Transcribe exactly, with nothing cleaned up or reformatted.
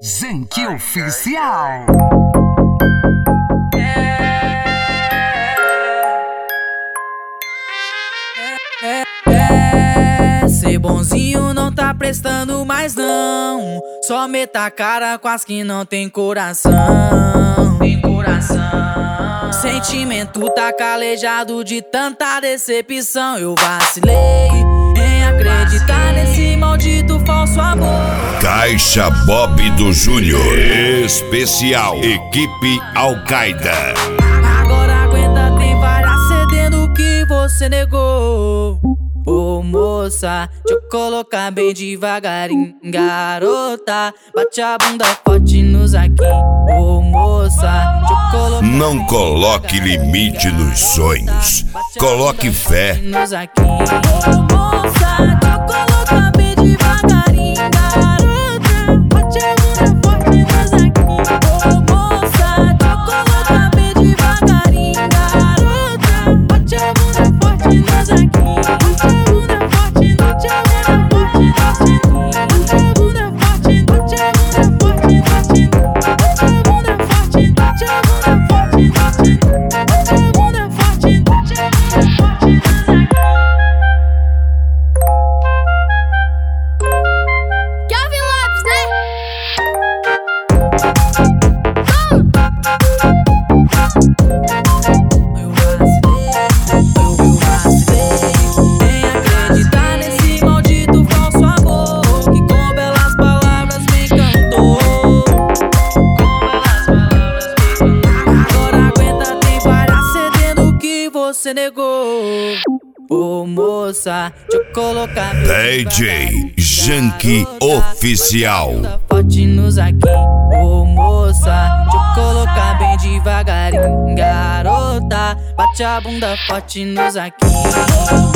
Janky Oficial. É, ser bonzinho não tá prestando mais não. Só meta a cara com as que não tem coração. Tem coração. Sentimento tá calejado de tanta decepção. Eu vacilei em acreditar nesse maldito falso amor. Caixa Bob do Júnior Especial Equipe Al-Qaeda. Agora aguenta, tem várias cedendo que você negou. Ô moça, deixa eu colocar bem devagarinho. Garota, bate a bunda forte nos aqui. Ô moça, deixa eu colocar. Não coloque limite nos sonhos, coloque fé. Nos aqui. Ô moça, deixa eu colocar bem devagarinho. Garota, bate a bunda forte nos aqui. Ô moça, deixa eu colocar bem devagarinho. Garota, bate a bunda forte nos aqui. Você negou. Ô moça, deixa eu colocar D J Janky Oficial. Forte nos aqui. Ô moça, deixa eu colocar bem devagarinho. Garota, bate a bunda forte nos aqui.